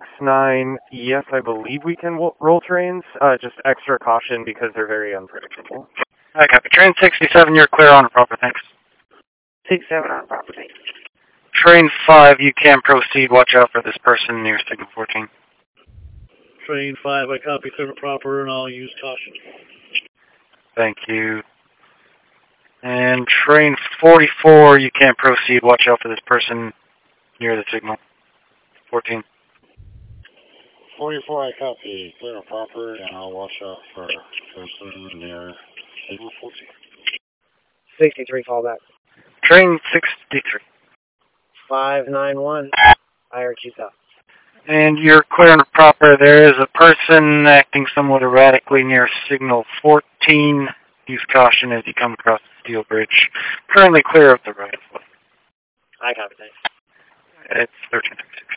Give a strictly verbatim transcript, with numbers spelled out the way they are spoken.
nine, yes, I believe we can w roll trains. Uh, just extra caution because they're very unpredictable. I copy. Train sixty-seven, you're clear on proper, thanks. sixty-seven on property. Train five, you can proceed. Watch out for this person near signal fourteen. Train five, I copy clear proper, and I'll use caution. Thank you. And train forty-four, you can't proceed. Watch out for this person near the signal fourteen. forty-four, I copy clear proper, and I'll watch out for person near signal fourteen. sixty-three, fallback. Train sixty-three. five nine one, I heard you south. And you're clear and proper. There is a person acting somewhat erratically near signal fourteen. Use caution as you come across the steel bridge. Currently clear of the right of way. I copy, thanks. It's thirteen thirty-six.